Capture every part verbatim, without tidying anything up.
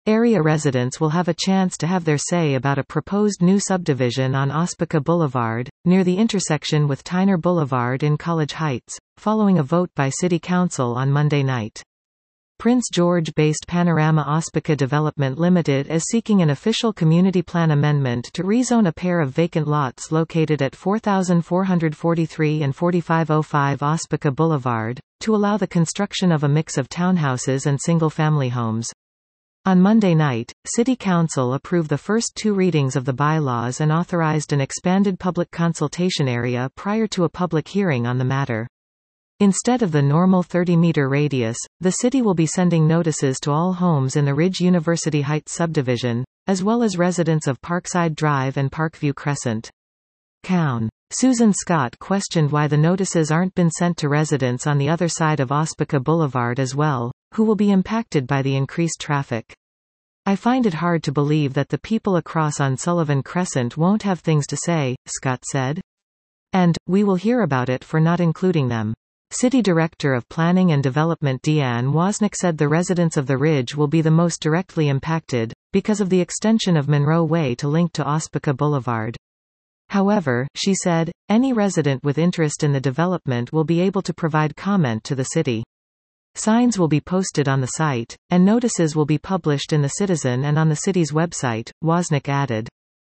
Area residents will have a chance to have their say about a proposed new subdivision on Ospika Boulevard, near the intersection with Tyner Boulevard in College Heights, following a vote by City Council on Monday night. Prince George-based Panorama Ospika Development Limited is seeking an official community plan amendment to rezone a pair of vacant lots located at four thousand four hundred forty-three and forty-five oh five Ospika Boulevard, to allow the construction of a mix of townhouses and single-family homes. On Monday night, City Council approved the first two readings of the bylaws and authorized an expanded public consultation area prior to a public hearing on the matter. Instead of the normal thirty meter radius, the city will be sending notices to all homes in the Ridge University Heights subdivision, as well as residents of Parkside Drive and Parkview Crescent. Coun. Susan Scott questioned why the notices aren't been sent to residents on the other side of Ospika Boulevard as well, who will be impacted by the increased traffic. I find it hard to believe that the people across on Sullivan Crescent won't have things to say, Scott said. And, we will hear about it for not including them. City Director of Planning and Development Deanne Wozniak said the residents of the Ridge will be the most directly impacted, because of the extension of Monroe Way to link to Ospika Boulevard. However, she said, any resident with interest in the development will be able to provide comment to the city. Signs will be posted on the site, and notices will be published in the Citizen and on the city's website, Wozniak added.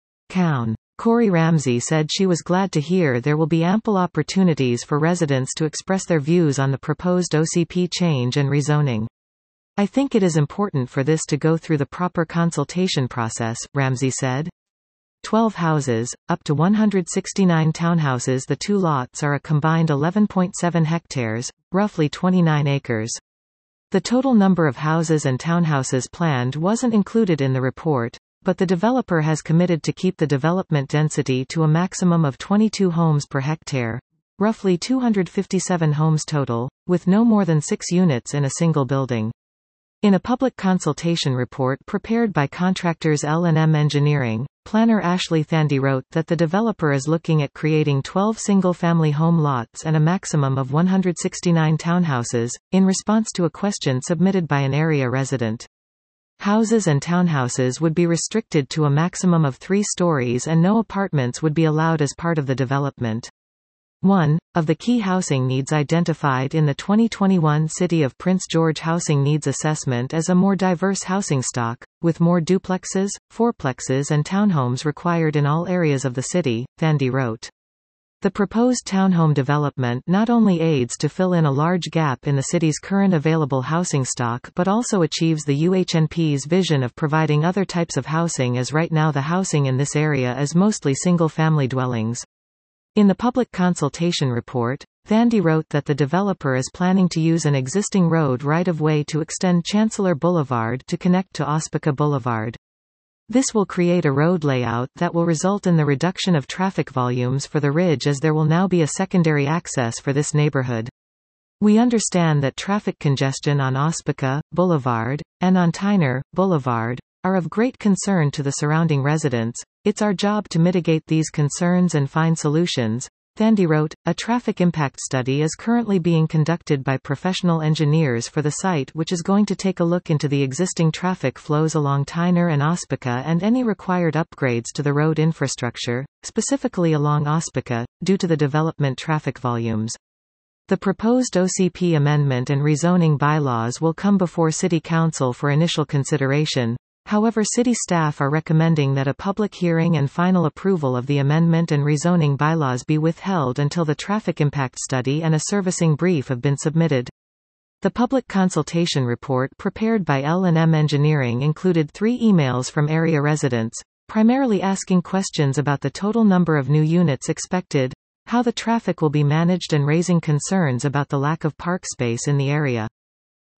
Coun. Corey Ramsey said she was glad to hear there will be ample opportunities for residents to express their views on the proposed O C P change and rezoning. I think it is important for this to go through the proper consultation process, Ramsey said. twelve houses, up to one hundred sixty-nine townhouses. The two lots are a combined eleven point seven hectares, roughly twenty-nine acres. The total number of houses and townhouses planned wasn't included in the report, but the developer has committed to keep the development density to a maximum of twenty-two homes per hectare, roughly two hundred fifty-seven homes total, with no more than six units in a single building. In a public consultation report prepared by contractors L and M Engineering, planner Ashley Thandy wrote that the developer is looking at creating twelve single-family home lots and a maximum of one hundred sixty-nine townhouses, in response to a question submitted by an area resident. Houses and townhouses would be restricted to a maximum of three stories and no apartments would be allowed as part of the development. One of the key housing needs identified in the twenty twenty-one City of Prince George Housing Needs Assessment is a more diverse housing stock, with more duplexes, fourplexes and townhomes required in all areas of the city, Thandy wrote. The proposed townhome development not only aids to fill in a large gap in the city's current available housing stock but also achieves the U H N P's vision of providing other types of housing, as right now the housing in this area is mostly single-family dwellings. In the public consultation report, Thandy wrote that the developer is planning to use an existing road right-of-way to extend Chancellor Boulevard to connect to Ospika Boulevard. This will create a road layout that will result in the reduction of traffic volumes for the Ridge, as there will now be a secondary access for this neighborhood. We understand that traffic congestion on Ospika Boulevard, and on Tyner Boulevard, are of great concern to the surrounding residents. It's our job to mitigate these concerns and find solutions. Thandy wrote, a traffic impact study is currently being conducted by professional engineers for the site, which is going to take a look into the existing traffic flows along Tyner and Ospika and any required upgrades to the road infrastructure, specifically along Ospika, due to the development traffic volumes. The proposed O C P amendment and rezoning bylaws will come before City Council for initial consideration. However, city staff are recommending that a public hearing and final approval of the amendment and rezoning bylaws be withheld until the traffic impact study and a servicing brief have been submitted. The public consultation report prepared by L and M Engineering included three emails from area residents, primarily asking questions about the total number of new units expected, how the traffic will be managed, and raising concerns about the lack of park space in the area.